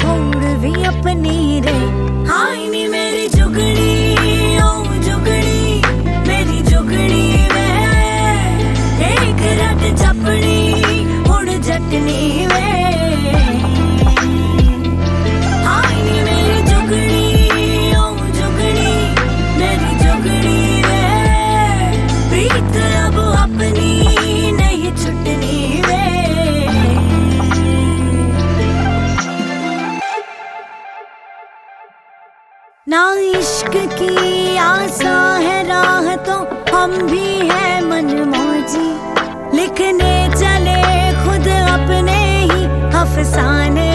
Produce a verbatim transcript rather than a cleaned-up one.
थोड़ भी अपनी रे। हाय नी मेरी जुगड़ी ओ जुगड़ी, मेरी जुगड़ी वे एक रट चपड़ी हुण जटनी वे। हाय नी मेरी जुगड़ी ओ जुगड़ी, मेरी जुगड़ी वे प्रीत अब अपनी नहीं छुटनी वे। ना इश्क की आसा है राह तो हम भी है मनमौजी, लिखने चले खुद अपने ही अफसाने